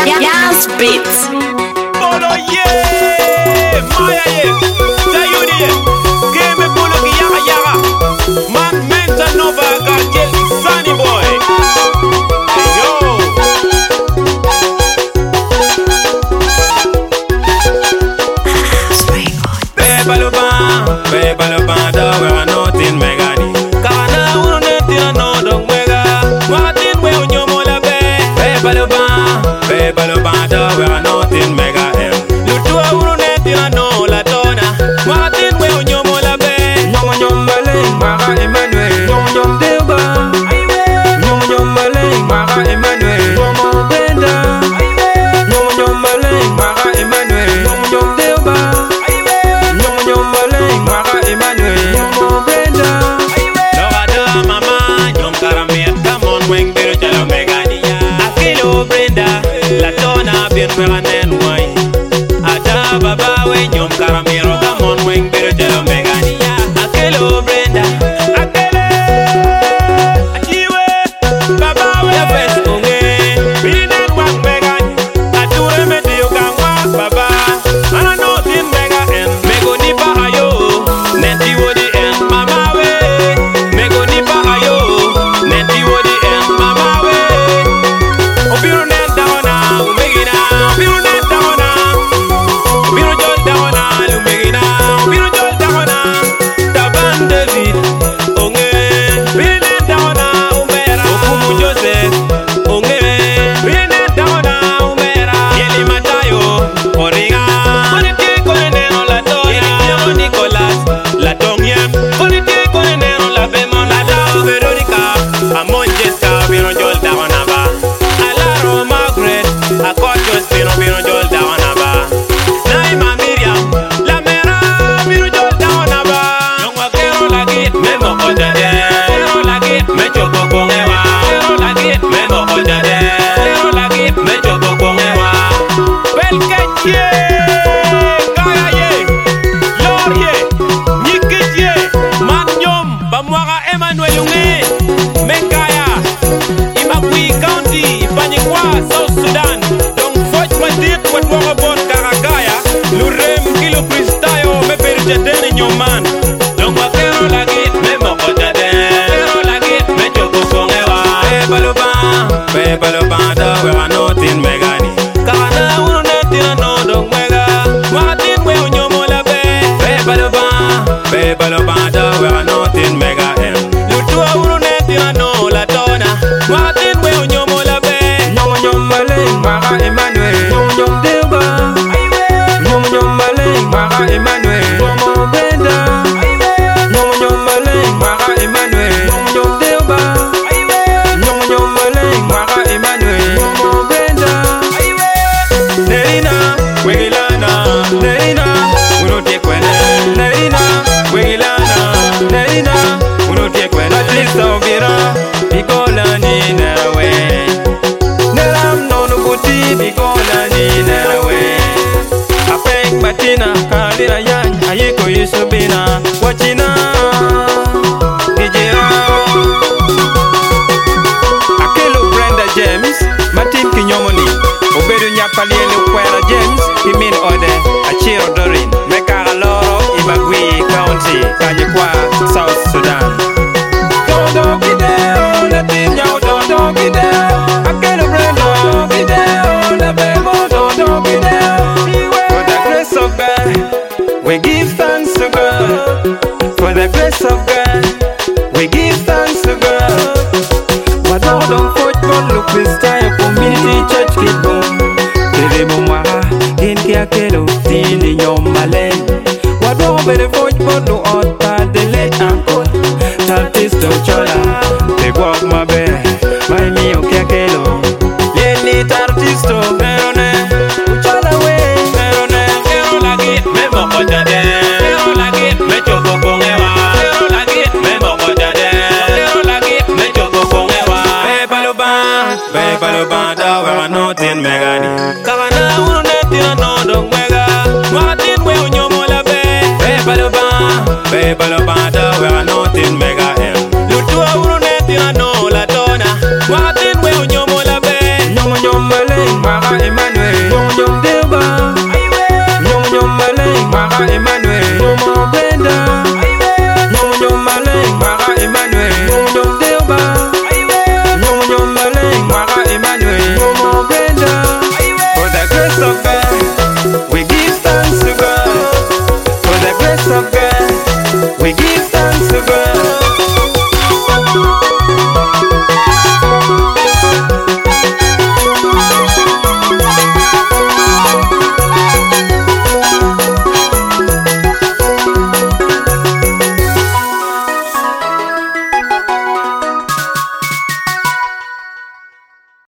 Yas Beats. Bolo ye, Maya ye, Sayuni ye, Game Bolo ki yaga yaga. Man Mental Nova Gargel Sunny Boy. Hey yo. Bebalo ban, da wera nothing megani. Kana uno netina no dong mega. Martin we unyomo la be. Bebalo ban, da wera nothing mega em. Lutua uno netina no la dona. Martin we unyomo la be. Nyomo nyombale mara Emmanuel. Nyomo nyomdeba. Nyomo nyombale mara Emmanuel. Nyomo Brenda. Nyomo nyombale mara Emmanuel. Nyomo nyomdeba. Nyomo nyombale mara Emmanuel. Nyomo Brenda. Loga da mama nyom karamir. Come on wing biro chalo megani ya. Akilo Brenda, la dona bien mega nen wai. Ada baba we nyom karamiro. Come on wing biro chalo megani ya. Akilo Brenda, akele. Achiwe, baba we fes unge. Binen wang megani. Ature me dio kangwa baba. Ana no tin mega en. Mego nipa ayo. Nenti wodi en mama we. Mego nipa ayo. Nenti wodi en mama we. Obiru net dawana umegina. Obiru net dawana. Obiru jol dawana umegina. Obiru jol dawana. Taban David onge. Obiru net dawana umera. Okumu Joseph onge. Obiru net dawana umera. Yeli Matayo oringa. Koniti koneneno la dona. Yeli Diego Nicolas la tongiem. Koniti koneneno la bemon la da Veronica. Amon Jessica biro jol dawana ba. Alaro Margaret akochos biro jol dawana ba. Naima Miriam la mera biro jol dawana ba. Yongwa kero lagi memo kojade. Kero lagi mechogo kongewa. Kero lagi memo kojade. Kero lagi mechogo kongewa. Belkeche kaya ye lor ye nyikit ye man nyom bamwaga Emmanuel unge Mekaya Imagui County Panyikwa South Sudan Dong Foj Madik Watwaga Bon Karakaya Lurem Kilo Pristayo Meperu Jadene Nyoman Dong Wakero lagi Memo Kojade Kero lagi Mechogo Kongewa Bebalo ban da wera nothing megani Kana uno netina no dong mega Martin we unyomo la be Bebalo ban da wera nothing mega em Lutua uno netina no la dona Martin we unyomo la be Nyomo nyombale mara Emmanuel. Nyomo nyomdeba. Nyomo nyombale mara Emmanuel. Nyomo Brenda. Nyomo nyombale mara Emmanuel. Nyomo nyomdeba. Nyomo nyombale mara Emmanuel. Nyomo Brenda. Nerina, wegilana, Nerina, uno tie kwene. Nerina, wegilana, Nerina, uno tie kwene. Patricia Obira, Nicola ni nerawe. Neram nonu buti, Nicola ni nerawe. Apek batina, kalira yan, ayiko yusubina, wachina. Nijera. Akelo Brenda James, Martin Kinyomoni, Obedu Nyapaliele Kwera James, Pimin Ode, Achiro Dorin, Mekara Loro, Imagui County, Kanyikwa, South Sudan. Dodo Gideo, la Tinyao, Dodo Gideo, Akelo Brenda Gideo, la Bemo, Dodo Gideo. For the grace of God, we give thanks to God. For the grace of God, we give thanks to God. Wadon football look this time community church kibo. Tele mumara inki akelo tini nyomale. Wadon bere football no ota dele anko. Taltisto chola te walk my bed. My mio kiakelo. Yeni tartisto verone. Chola we verone. Kero lagi memo kojade Kero lagi mechogo kongewa Kero lagi memo kojade Kero lagi mechogo kongewa Bebalo ban da wera nothing megani Kana uno netina no dong mega Martin we unyomo la be Bebalo ban da wera nothing mega em Lutua uno netina no la dona Martin we unyomo la be Nyomo nyombale mara Emmanuel. of God. We give